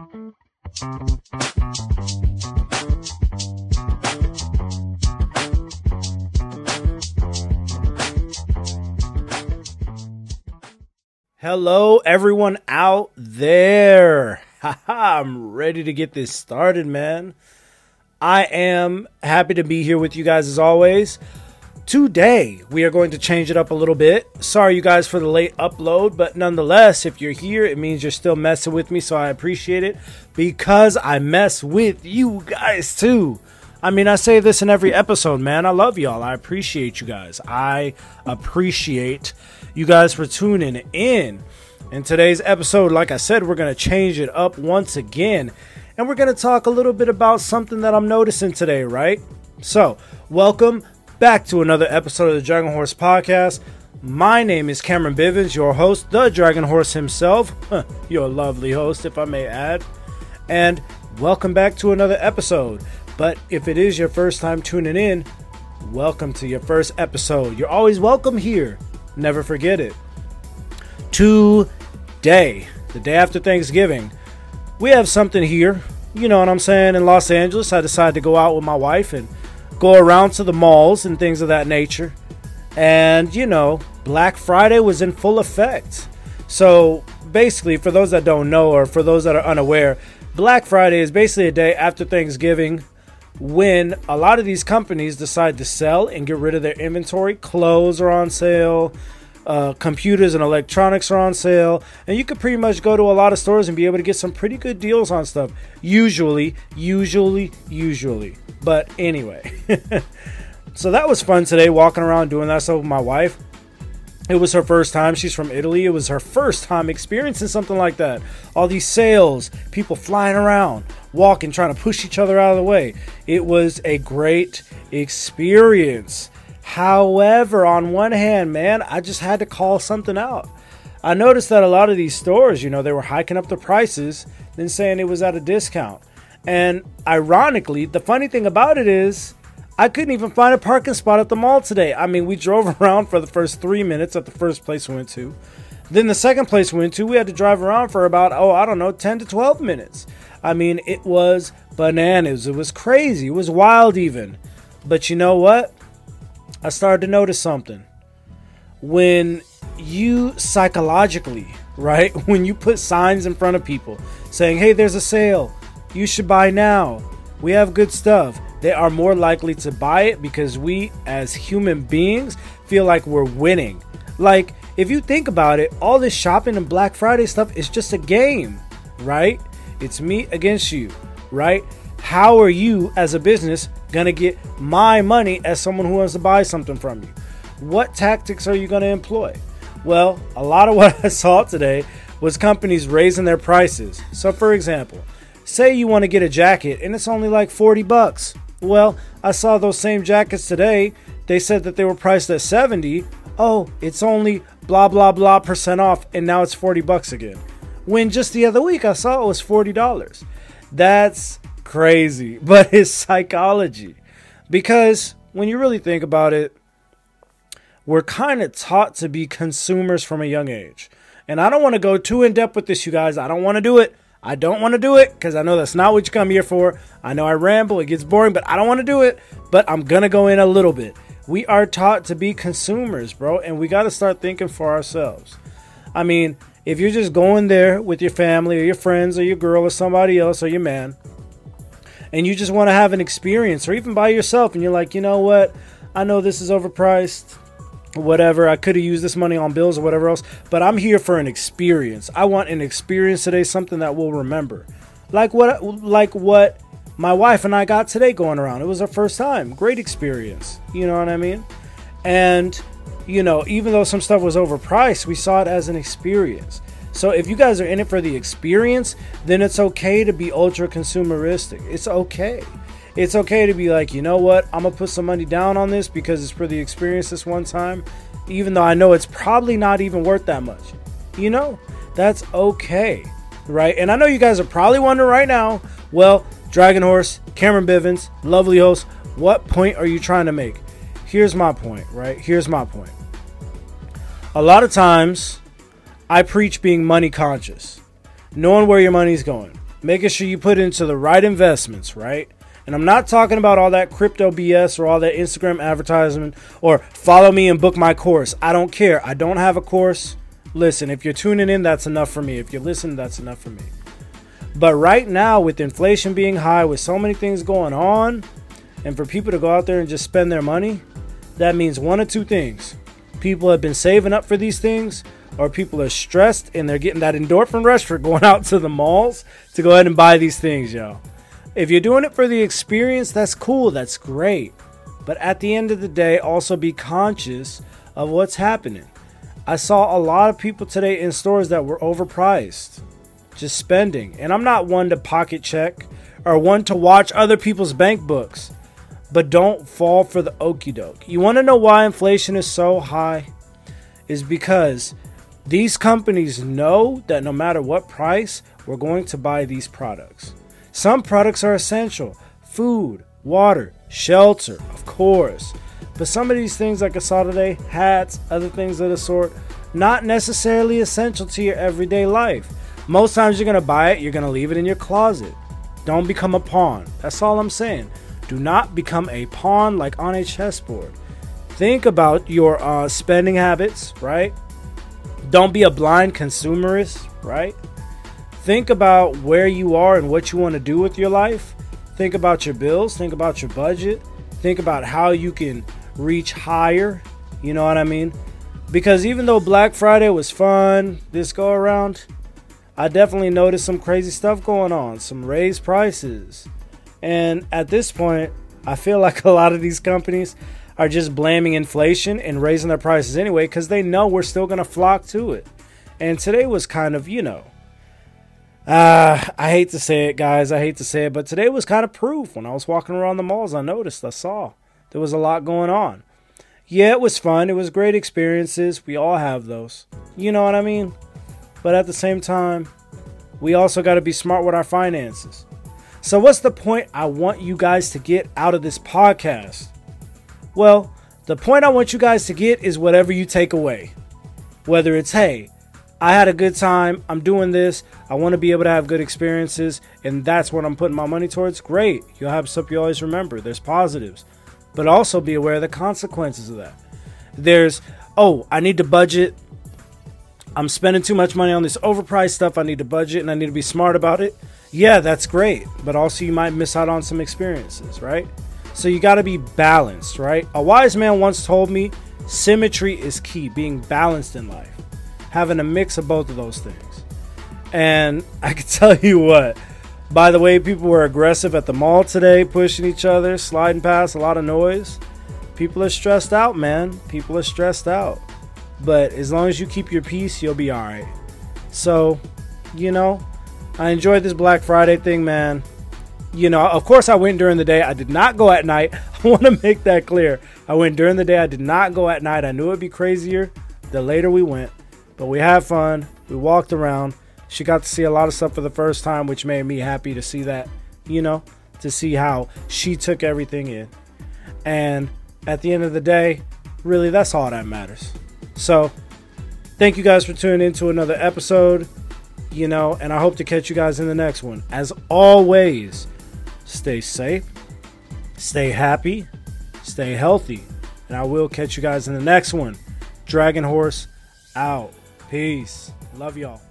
Hello, everyone out there. I'm ready to get this started, man. I am happy to be here with you guys as always. Today, we are going to change it up a little bit. Sorry, you guys, for the late upload, but nonetheless, if you're here, it means you're still messing with me, so I appreciate it because I mess with you guys too. I mean, I say this in every episode, man. I love y'all. I appreciate you guys. I appreciate you guys for tuning in. In today's episode, like I said, we're going to change it up once again. And we're going to talk a little bit about something that I'm noticing today, right? So, welcome back to another episode of the Dragon Horse Podcast. My name is Cameron Bivens, your host, the Dragon Horse himself. Your lovely host, if I may add. And welcome back to another episode. But if it is your first time tuning in, welcome to your first episode. You're always welcome here. Never forget it. Today, the day after Thanksgiving, we have something here. You know what I'm saying? In Los Angeles, I decided to go out with my wife and go around to the malls and things of that nature. And, you know, Black Friday was in full effect. So, basically, for those that don't know or for those that are unaware, Black Friday is basically a day after Thanksgiving when a lot of these companies decide to sell and get rid of their inventory. Clothes are on sale, computers and electronics are on sale, and you could pretty much go to a lot of stores and be able to get some pretty good deals on stuff. Usually. But anyway, so that was fun today, walking around doing that stuff with my wife. It was her first time. She's from Italy. It was her first time experiencing something like that. All these sales, people flying around, walking, trying to push each other out of the way. It was a great experience. However, on one hand, man, I just had to call something out. I noticed that a lot of these stores, you know, they were hiking up the prices, then saying it was at a discount. And ironically, the funny thing about it is, I couldn't even find a parking spot at the mall today. I mean, we drove around for the first 3 minutes at the first place we went to. Then the second place we went to, we had to drive around for about, 10 to 12 minutes. I mean, it was bananas. It was crazy. It was wild even. But you know what? I started to notice something. When you psychologically, right? When you put signs in front of people saying, hey, there's a sale. You should buy now. We have good stuff. They are more likely to buy it because we as human beings feel like we're winning. Like, if you think about it, all this shopping and Black Friday stuff is just a game, right? It's me against you, right? How are you as a business going to get my money as someone who wants to buy something from you? What tactics are you going to employ? Well, a lot of what I saw today was companies raising their prices. So, for example, say you want to get a jacket and it's only like $40. Well, I saw those same jackets today. They said that they were priced at $70. Oh, it's only blah, blah, blah % off. And now it's $40 again. When just the other week I saw it was $40. That's crazy. But it's psychology. Because when you really think about it, we're kind of taught to be consumers from a young age. And I don't want to go too in depth with this, you guys. I don't want to do it. I don't want to do it because I know that's not what you come here for. I know I ramble, it gets boring, but I don't want to do it. But I'm going to go in a little bit. We are taught to be consumers, bro, and we got to start thinking for ourselves. I mean, if you're just going there with your family or your friends or your girl or somebody else or your man, and you just want to have an experience or even by yourself, and you're like, you know what? I know this is overpriced. Whatever, I could have used this money on bills or whatever else, but I'm here for an experience. I want an experience today, something that we'll remember. Like what my wife and I got today going around. It was our first time. Great experience. You know what I mean? And, you know, even though some stuff was overpriced, we saw it as an experience. So if you guys are in it for the experience, then it's okay to be ultra consumeristic. It's okay. It's okay to be like, you know what, I'm going to put some money down on this because it's for the experience this one time, even though I know it's probably not even worth that much. You know, that's okay, right? And I know you guys are probably wondering right now, well, Dragon Horse, Cameron Bivens, lovely host, what point are you trying to make? Here's my point, right? Here's my point. A lot of times, I preach being money conscious, knowing where your money's going. making sure you put into the right investments, right? And I'm not talking about all that crypto BS or all that Instagram advertisement or follow me and book my course. I don't care. I don't have a course. Listen, if you're tuning in, that's enough for me. If you listen, that's enough for me. But right now, with inflation being high, with so many things going on, and for people to go out there and just spend their money, that means one of two things. People have been saving up for these things, or people are stressed and they're getting that endorphin rush for going out to the malls to go ahead and buy these things, yo. If you're doing it for the experience, that's cool, that's great. But at the end of the day, also be conscious of what's happening. I saw a lot of people today in stores that were overpriced, just spending. And I'm not one to pocket check or one to watch other people's bank books, but don't fall for the okie doke. You want to know why inflation is so high? Is because these companies know that no matter what price, we're going to buy these products. Some products are essential. Food, water, shelter, of course. But some of these things, like I saw today, hats, other things of the sort, not necessarily essential to your everyday life. Most times you're going to buy it, you're going to leave it in your closet. Don't become a pawn. That's all I'm saying. Do not become a pawn like on a chessboard. Think about your spending habits, right? Don't be a blind consumerist, right? Think about where you are and what you want to do with your life. Think about your bills. Think about your budget. Think about how you can reach higher. You know what I mean? Because even though Black Friday was fun this go around, I definitely noticed some crazy stuff going on. Some raised prices. And at this point, I feel like a lot of these companies are just blaming inflation and raising their prices anyway because they know we're still going to flock to it. And today was kind of, I hate to say it, guys. I hate to say it, but today was kind of proof. When I was walking around the malls, I saw there was a lot going on. Yeah, it was fun. It was great experiences. We all have those. You know what I mean? But at the same time, we also got to be smart with our finances. So what's the point I want you guys to get out of this podcast? Well, the point I want you guys to get is whatever you take away. Whether it's, hey, I had a good time, I'm doing this, I want to be able to have good experiences, and that's what I'm putting my money towards, great. You'll have stuff you always remember. There's positives. But also be aware of the consequences of that. There's, I need to budget. I'm spending too much money on this overpriced stuff. I need to budget and I need to be smart about it. Yeah, that's great. But also you might miss out on some experiences, right? So you got to be balanced, right? A wise man once told me, symmetry is key, being balanced in life. Having a mix of both of those things. And I can tell you what, by the way, people were aggressive at the mall today, pushing each other, sliding past, a lot of noise. People are stressed out, man. People are stressed out. But as long as you keep your peace, you'll be all right. So, I enjoyed this Black Friday thing, man. Of course I went during the day. I did not go at night. I want to make that clear. I went during the day. I did not go at night. I knew it would be crazier the later we went. But we had fun. We walked around. She got to see a lot of stuff for the first time, which made me happy to see that, to see how she took everything in. And at the end of the day, really, that's all that matters. So, thank you guys for tuning in to another episode, and I hope to catch you guys in the next one. As always, stay safe, stay happy, stay healthy, and I will catch you guys in the next one. Dragon Horse out. Peace. Love y'all.